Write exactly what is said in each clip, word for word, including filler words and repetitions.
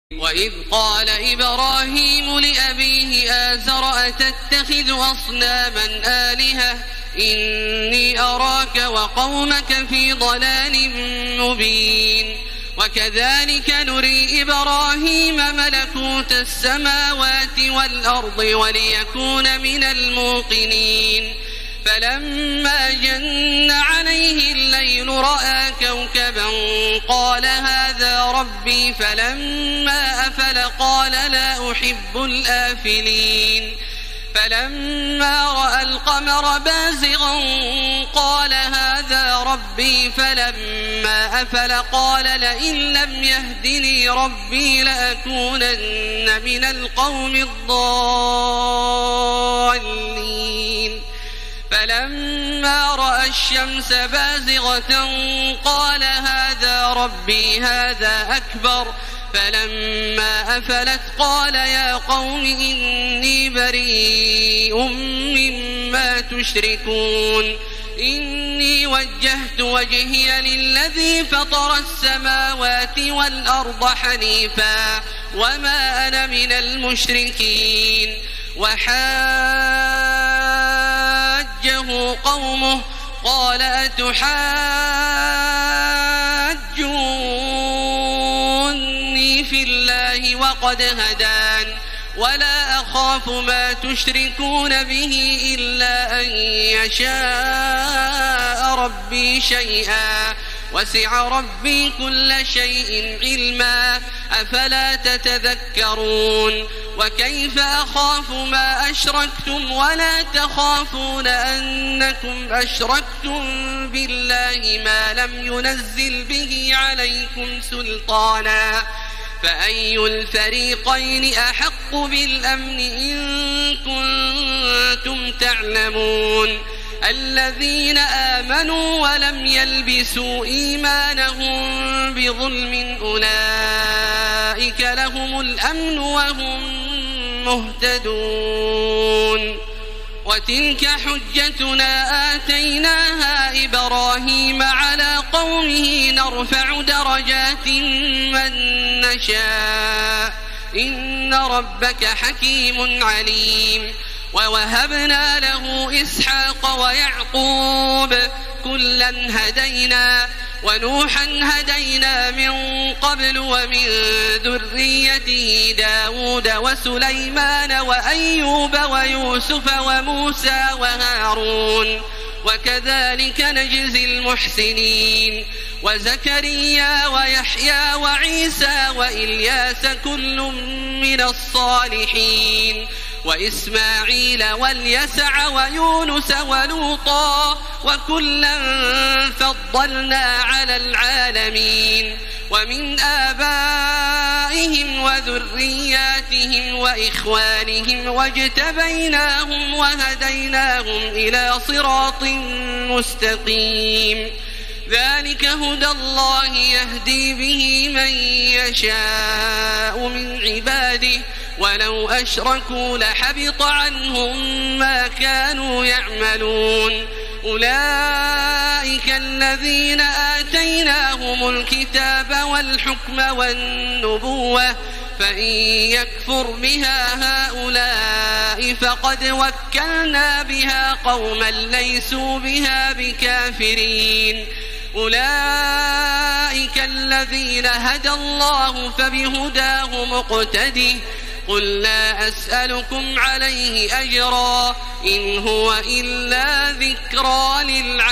وإذ قال إبراهيم لأبيه آزر أتتخذ أصناما آلهة إني أراك وقومك في ضلال مبين وكذلك نري إبراهيم ملكوت السماوات والأرض وليكون من الموقنين فلما جن عليه الليل رأى كوكبا قال هذا ربي فلما أفل قال لا أحب الآفلين فلما رأى القمر بازغا قال هذا ربي فلما أفل قال لئن لم يهدني ربي لأكونن من القوم الضالين فلما رأى الشمس بازغة قال هذا ربي هذا أكبر فلما أفلت قال يا قوم إني بريء مما تشركون إني وجهت وجهي للذي فطر السماوات والأرض حنيفا وما أنا من المشركين وحاجه قومه قال أتحاجوني في الله وقد هدان ولا أخاف ما تشركون به إلا أن يشاء ربي شيئا وسع ربي كل شيء علما أفلا تتذكرون وكيف أخاف ما أشركتم ولا تخافون أنكم أشركتم بالله ما لم ينزل به عليكم سلطانا فأي الفريقين أحق بالأمن إن كنتم تعلمون الذين آمنوا ولم يلبسوا إيمانهم بظلم أولئك لهم الأمن وهم مهتدون وتلك حجتنا آتيناها إبراهيم على قومه نرفع درجات من نشاء إن ربك حكيم عليم ووهبنا له إسحاق ويعقوب كلا هدينا ونوحا هدينا من قبل ومن ذريته داود وسليمان وأيوب ويوسف وموسى وهارون وكذلك نجزي المحسنين وزكريا ويحيى وعيسى وإلياس كل من الصالحين وإسماعيل واليسع ويونس ولوطا وكلا فضلنا على العالمين ومن آبائهم وذرياتهم وإخوانهم واجتبيناهم وهديناهم إلى صراط مستقيم ذلك هدى الله يهدي به من يشاء من عباده ولو أشركوا لحبط عنهم ما كانوا يعملون أولئك الذين آتيناهم الكتاب والحكم والنبوة فإن يكفر بها هؤلاء فقد وكلنا بها قوما ليسوا بها بكافرين أولئك الذين هدى الله فبهداه مقتده قل لا أسألكم عليه أجرا إن هو إلا ذكرى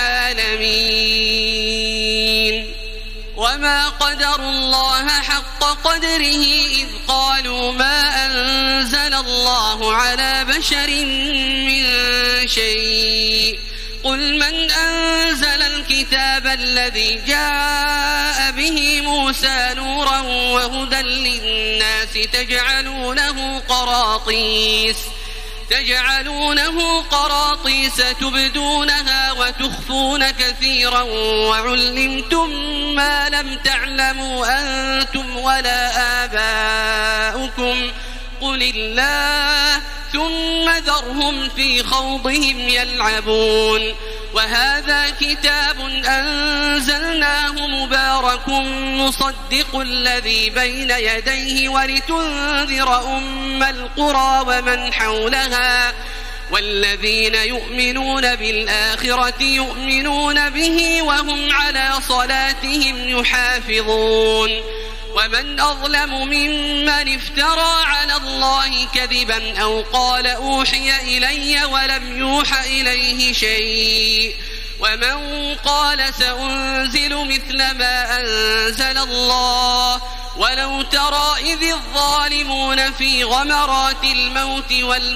للعالمين وما قدروا الله حق قدره إذ قالوا ما أنزل الله على بشر من شيء قل من أنزل الكتاب الذي جاء به موسى نورا وهدى للناس تجعلونه قراطيس تجعلونه قراطيس تبدونها وتخفون كثيرا وعلمتم ما لم تعلموا أنتم ولا آباؤكم قل الله ثم ذرهم في خوضهم يلعبون وهذا كتاب أنزلناه مبارك مصدق الذي بين يديه ولتنذر أم القرى ومن حولها والذين يؤمنون بالآخرة يؤمنون به وهم على صلاتهم يحافظون ومن أظلم ممن افترى على الله كذبا أو قال أوحي إلي ولم يوح إليه شيء ومن قال سأنزل مثل ما أنزل الله ولو ترى إذ الظالمون في غمرات الموت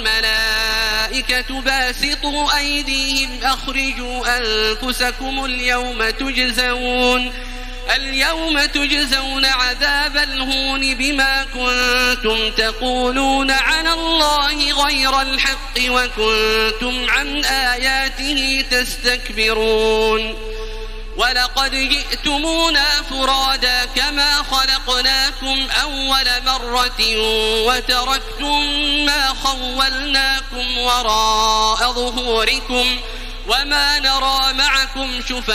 والملائكة باسطوا أيديهم أخرجوا أنفسكم اليوم تجزون اليوم تجزون عذاب الهون بما كنتم تقولون على الله غير الحق وكنتم عن آياته تستكبرون ولقد جئتمونا فرادا كما خلقناكم أول مرة وتركتم ما خولناكم وراء ظهوركم وما نرى معكم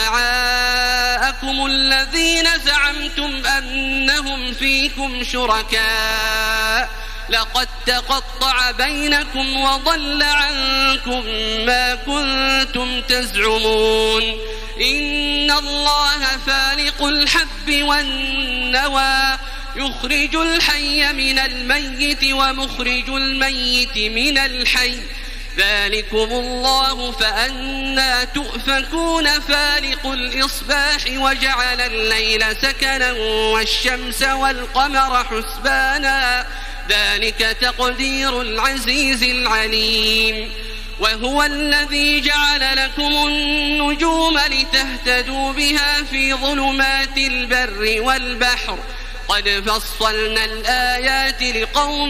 شفعاءكم الذين زعمتم أنهم فيكم شركاء لقد تقطع بينكم وضل عنكم ما كنتم تزعمون إن الله فالق الحب والنوى يخرج الحي من الميت ومخرج الميت من الحي ذلكم الله فأنا تؤفكون فالق الإصباح وجعل الليل سكنا والشمس والقمر حسبانا ذلك تقدير العزيز العليم وهو الذي جعل لكم النجوم لتهتدوا بها في ظلمات البر والبحر قد فصلنا الآيات لقوم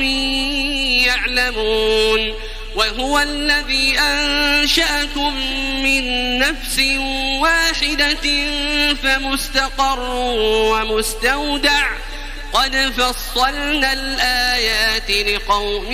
يعلمون وهو الذي أنشأكم من نفس واحدة فمستقر ومستودع قد فصلنا الآيات لقوم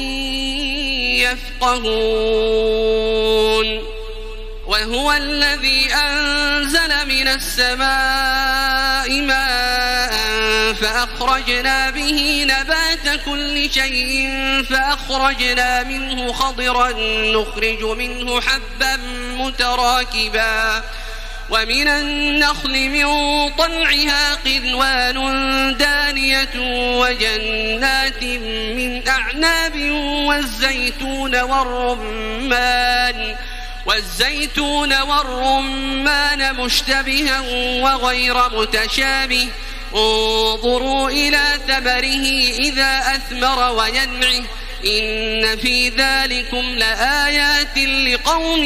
يفقهون وهو الذي أنزل من السماء ماء فأخرجنا به نبات كل شيء فأخرجنا منه خضرا نخرج منه حبا متراكبا ومن النخل من طلعها قنوان دانية وجنات من أعناب والزيتون والرمان والزيتون والرمان مشتبها وغير متشابه انظروا إلى ثمره إذا أثمر وينعه إن في ذلكم لآيات لقوم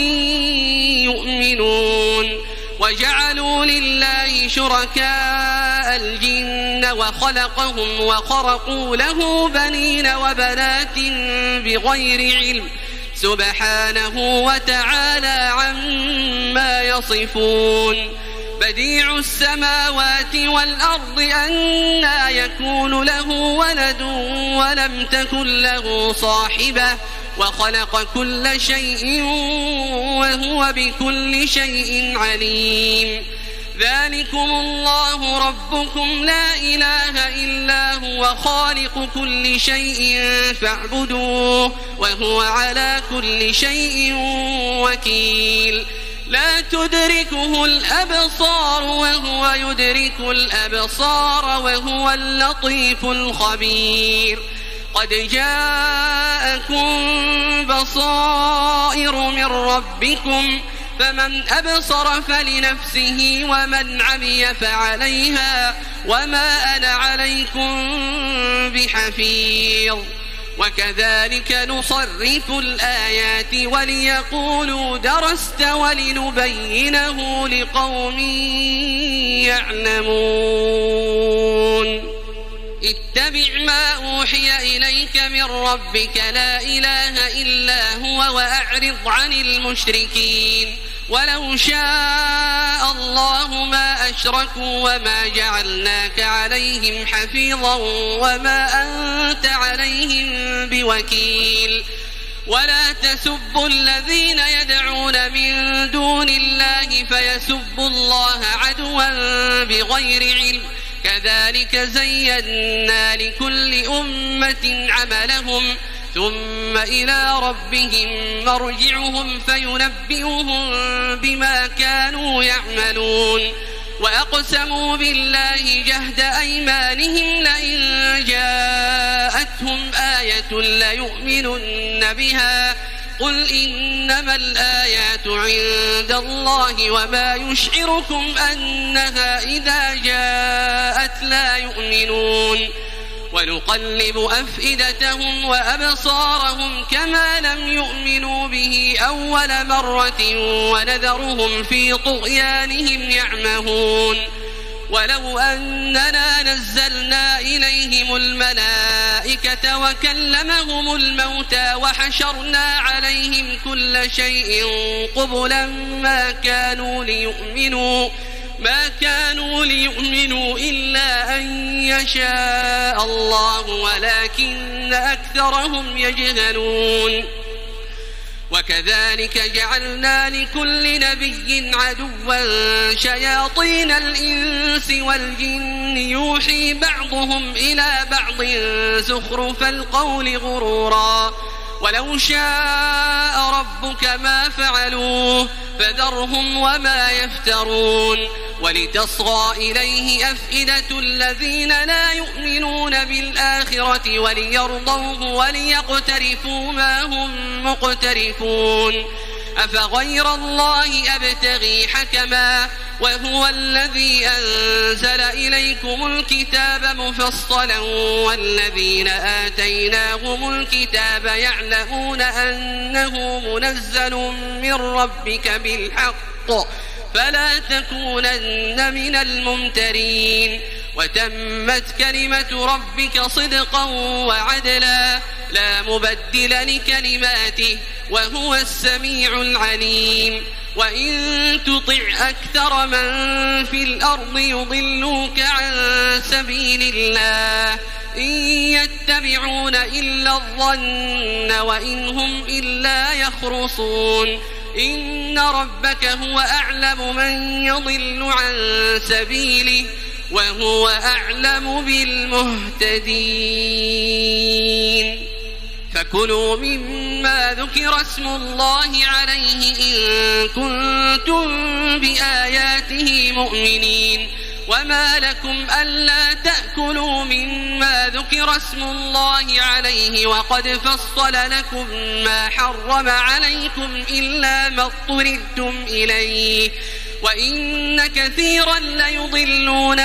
يؤمنون وجعلوا لله شركاء الجن وخلقهم وخرقوا له بنين وبنات بغير علم سبحانه وتعالى عما يصفون بديع السماوات والأرض أنى يكون له ولد ولم تكن له صاحبة وخلق كل شيء وهو بكل شيء عليم ذلكم الله ربكم لا إله إلا هو خالق كل شيء فاعبدوه وهو على كل شيء وكيل لا تدركه الأبصار وهو يدرك الأبصار وهو اللطيف الخبير قد جاءكم بصائر من ربكم فمن أبصر فلنفسه ومن عمي فعليها وما أنا عليكم بحفيظ وكذلك نصرف الآيات وليقولوا درست ولنبينه لقوم يعلمون اتبع ما أوحي إليك من ربك لا إله إلا هو وأعرض عن المشركين ولو شاء الله ما أشركوا وما جعلناك عليهم حفيظا وما أنت عليهم بوكيل ولا تسبوا الذين يدعون من دون الله فيسبوا الله عدوا بغير علم كذلك زينا لكل أمة عملهم ثم إلى ربهم مرجعهم فينبئهم بما كانوا يعملون وأقسموا بالله جهد أيمانهم لئن جاءتهم آية ليؤمنن بها قل إنما الآيات عند الله وما يشعركم أنها إذا جاءت لا يؤمنون ونقلب أفئدتهم وأبصارهم كما لم يؤمنوا به أول مرة ونذرهم في طغيانهم يعمهون ولو أننا نزلنا إليهم الملائكة وكلمهم الموتى وحشرنا عليهم كل شيء قبلا ما كانوا ليؤمنوا ما كانوا ليؤمنوا إلا أن يشاء الله ولكن أكثرهم يجهلون وكذلك جعلنا لكل نبي عدوا شياطين الإنس والجن يوحي بعضهم إلى بعض زخرف القول غرورا ولو شاء ربك ما فعلوه فذرهم وما يفترون ولتصغى إليه أفئدة الذين لا يؤمنون بالآخرة وليرضوه وليقترفوا ما هم مقترفون أفغير الله أبتغي حكما وهو الذي أنزل إليكم الكتاب مفصلا والذين آتيناهم الكتاب يعلمون أنه منزل من ربك بالحق فلا تكونن من الممترين وتمت كلمة ربك صدقا وعدلا لا مبدل لكلماته وهو السميع العليم وإن تطع أكثر من في الأرض يضلوك عن سبيل الله إن يتبعون إلا الظن وإن هم إلا يخرصون إن ربك هو أعلم من يضل عن سبيله وهو أعلم بالمهتدين فكلوا مما ذكر اسم الله عليه إن كنتم بآياته مؤمنين وما لكم ألا تأكلوا مما ذكر اسم الله عليه وقد فصل لكم ما حرم عليكم إلا ما اضطررتم إليه وإن كثيرا ليضلون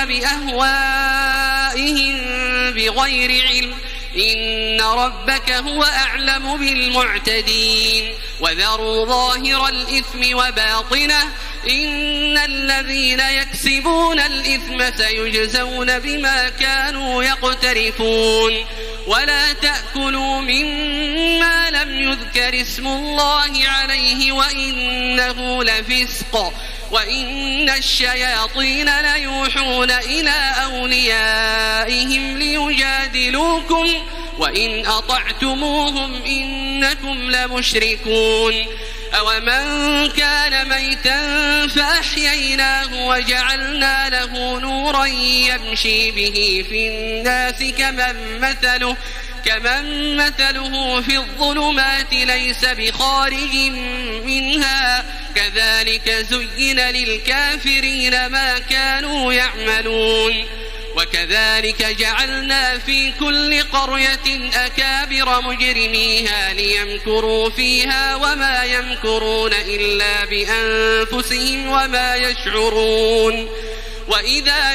بأهوائهم بغير علم إن ربك هو أعلم بالمعتدين وذروا ظاهر الإثم وباطنه إن الذين يكسبون الإثم سيجزون بما كانوا يقترفون ولا تأكلوا مما لم يذكر اسم الله عليه وإنه لفسق وإن الشياطين ليوحون إلى أوليائهم ليجادلوكم وإن أطعتموهم إنكم لمشركون أومن كان ميتا فأحييناه وجعلنا له نورا يمشي به في الناس كمن مثله كمن مثله في الظلمات ليس بخارج منها كذلك زين للكافرين ما كانوا يعملون وكذلك جعلنا في كل قرية أكابر مجرميها ليمكروا فيها وما يمكرون إلا بأنفسهم وما يشعرون وإذا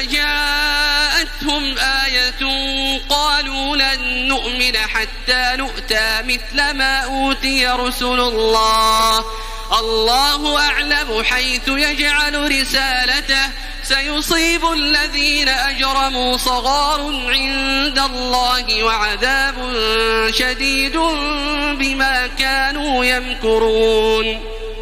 جاءتهم آية قالوا لن نؤمن حتى نؤتى مثل ما أوتي رسل الله الله أعلم حيث يجعل رسالته سيصيب الذين أجرموا صغار عند الله وعذاب شديد بما كانوا يمكرون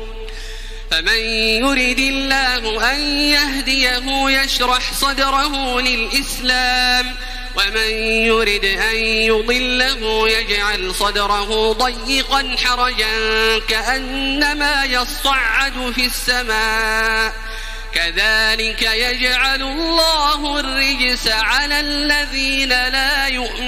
فمن يرد الله أن يهديه يشرح صدره للإسلام ومن يرد أن يضله يجعل صدره ضيقا حرجا كأنما يصعد في السماء كذلك يجعل الله الرجس على الذين لا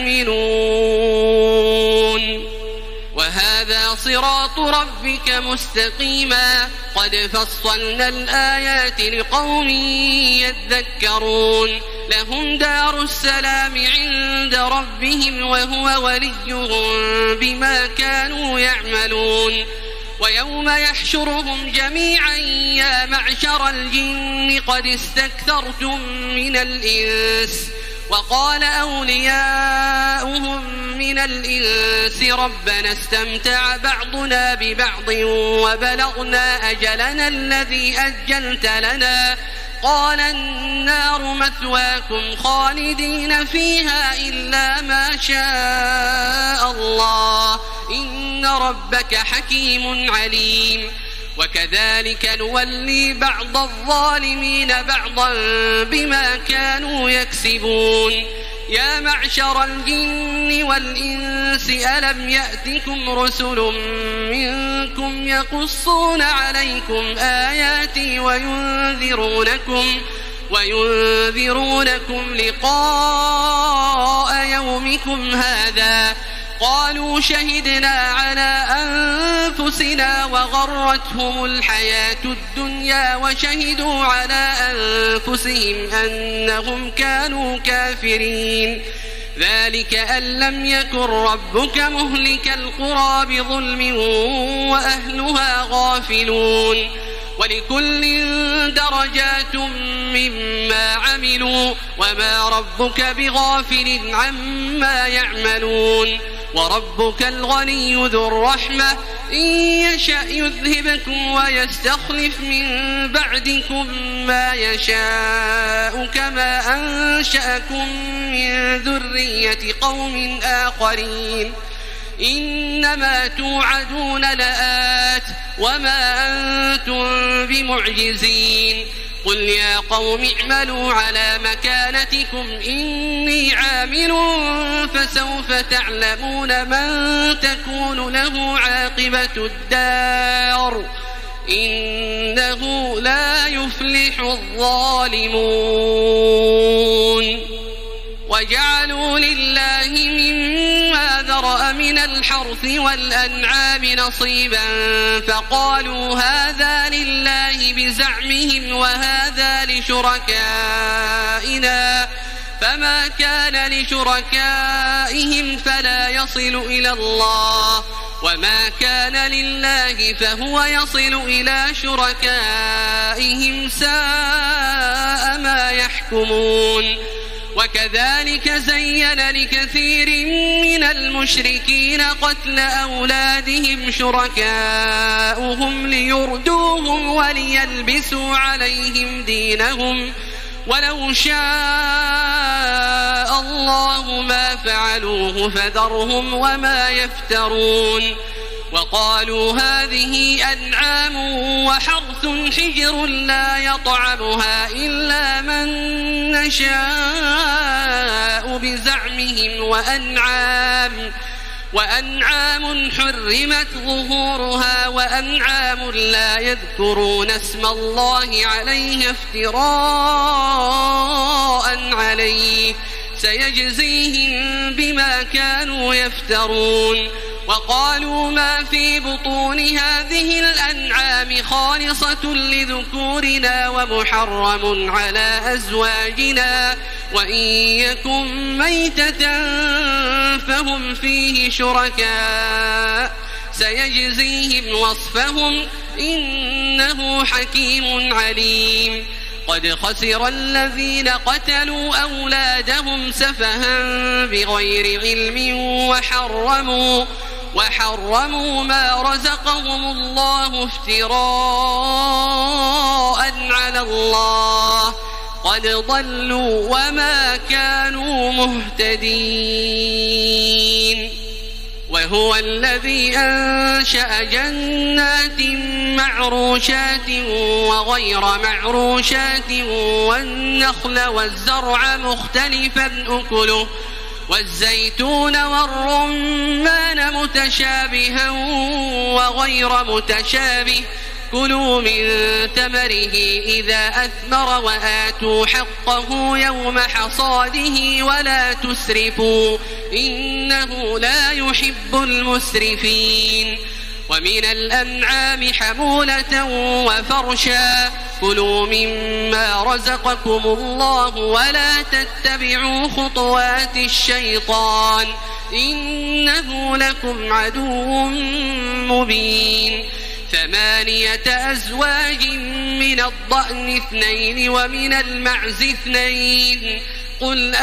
يؤمنون وهذا صراط ربك مستقيما قد فصلنا الآيات لقوم يذكرون لهم دار السلام عند ربهم وهو وليهم بما كانوا يعملون ويوم يحشرهم جميعا يا معشر الجن قد استكثرتم من الإنس وقال أولياؤهم من الإنس ربنا استمتع بعضنا ببعض وبلغنا أجلنا الذي أجلت لنا قال النار مثواكم خالدين فيها إلا ما شاء الله إن ربك حكيم عليم وكذلك نولي بعض الظالمين بعضا بما كانوا يكسبون يا معشر الجن والإنس ألم يأتكم رسل منكم يقصون عليكم آياتي وينذرونكم وينذرونكم لقاء يومكم هذا قالوا شهدنا على أنفسنا وغرتهم الحياة الدنيا وشهدوا على أنفسهم أنهم كانوا كافرين ذلك أن لم يكن ربك مهلك القرى بظلم وأهلها غافلون ولكل درجات مما عملوا وما ربك بغافل عما يعملون وربك الغني ذو الرحمة إن يشأ يذهبكم ويستخلف من بعدكم ما يشاء كما أنشأكم من ذرية قوم آخرين إنما توعدون لآت وما أنتم بمعجزين قل يا قوم اعملوا على مكانتكم إني عامل فسوف تعلمون من تكون له عاقبة الدار إنه لا يفلح الظالمون وجعلوا لله مما ذرأ من الحرث والأنعام نصيبا فقالوا هذا لله بزعمهم وهذا لشركائنا فما كان لشركائهم فلا يصل إلى الله وما كان لله فهو يصل إلى شركائهم ساء ما يحكمون وكذلك زين لكثير من المشركين قتل أولادهم شركاؤهم ليردوهم وليلبسوا عليهم دينهم ولو شاء الله ما فعلوه فذرهم وما يفترون وقالوا هذه أنعام وحرث حجر لا يطعمها إلا من نشاء بزعمهم وأنعام وأنعام حرمت ظهورها وأنعام لا يذكرون اسم الله عليه افتراء عليه سيجزيهم بما كانوا يفترون وقالوا ما في بطون هذه الأنعام خالصة لذكورنا ومحرم على أزواجنا وإن يكن ميتة فهم فيه شركاء سيجزيهم وصفهم إنه حكيم عليم قد خسر الذين قتلوا أولادهم سفها بغير علم وحرموا وحرموا ما رزقهم الله افتراء على الله قد ضلوا وما كانوا مهتدين وهو الذي أنشأ جنات معروشات وغير معروشات والنخل والزرع مختلفا أكله والزيتون والرمان متشابها وغير متشابه كلوا من ثمره إذا أثمر وآتوا حقه يوم حصاده ولا تسرفوا إنه لا يحب المسرفين ومن الأنعام حمولة وفرشا كلوا مما رزقكم الله ولا تتبعوا خطوات الشيطان إنه لكم عدو مبين ثمانية أزواج من الضأن اثنين ومن المعز اثنين قل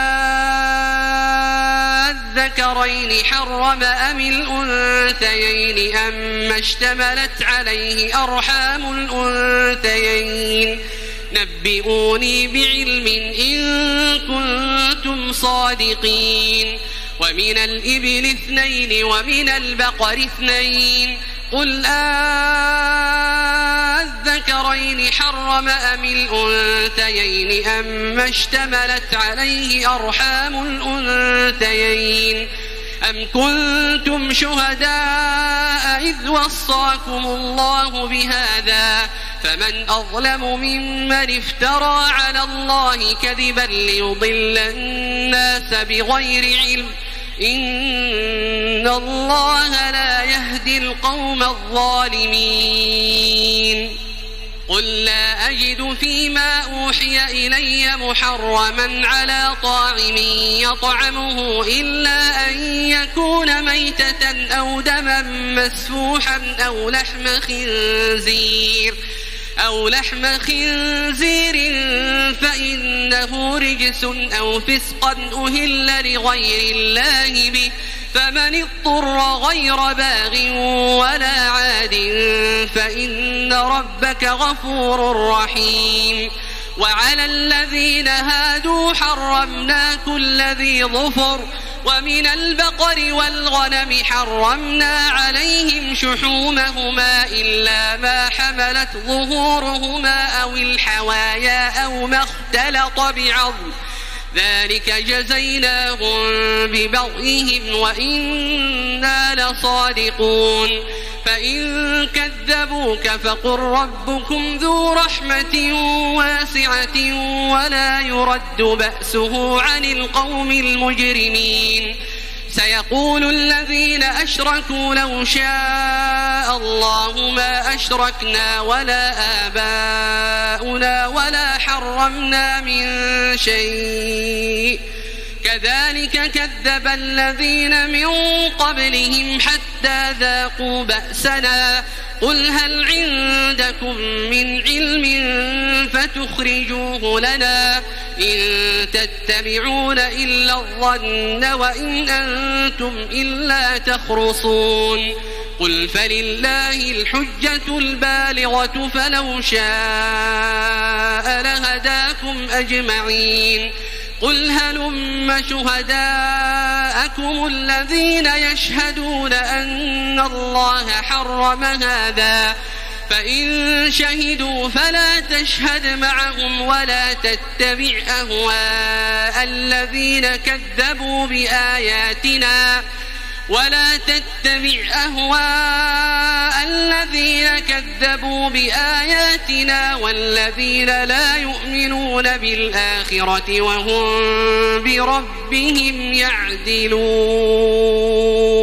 أذكرين حرم أم الأنثيين أما اشتملت عليه أرحام الأنثيين نبئوني بعلم إن كنتم صادقين ومن الإبل اثنين ومن البقر اثنين قل أذكرين حرم أم الأنثيين أما اشتملت عليه أرحام الأنثيين أم كنتم شهداء إذ وصاكم الله بهذا فمن أظلم ممن افترى على الله كذبا ليضل الناس بغير علم إن الله لا يهدي القوم الظالمين قل لا أجد فيما أوحي إلي محرما على طاعم يطعمه إلا أن يكون ميتة أو دما مسفوحا أو لحم خنزير أو لحم خنزير فإنه رجس أو فسقا أهل لغير الله به فمن اضطر غير باغ ولا عاد فإن ربك غفور رحيم وعلى الذين هادوا حرمنا كل ذي ظفر ومن البقر والغنم حرمنا عليهم شحومهما إلا ما حملت ظهورهما أو الحوايا أو ما اختلط بعظم ذلك جزيناهم ببغيهم وإنا لصادقون فإن كذبوك فقل ربكم ذو رحمة واسعة ولا يرد بأسه عن القوم المجرمين سيقول الذين أشركوا لو شاء الله ما أشركنا ولا آباؤنا ولا حرمنا من شيء كذلك كذب الذين من قبلهم حتى ذاقوا بأسنا قل هل عندكم من علم فتخرجوه لنا إن تتبعون إلا الظن وإن أنتم إلا تخرصون قل فلله الحجة البالغة فلو شاء لهداكم أجمعين قل هلم شهداءكم الذين يشهدون أن الله حرم هذا فإن شهدوا فلا تشهد معهم ولا تتبع أهواء الذين كذبوا بآياتنا ولا تتبع أهواء الذين كذبوا بآياتنا والذين لا يؤمنون بالآخرة وهم بربهم يعدلون.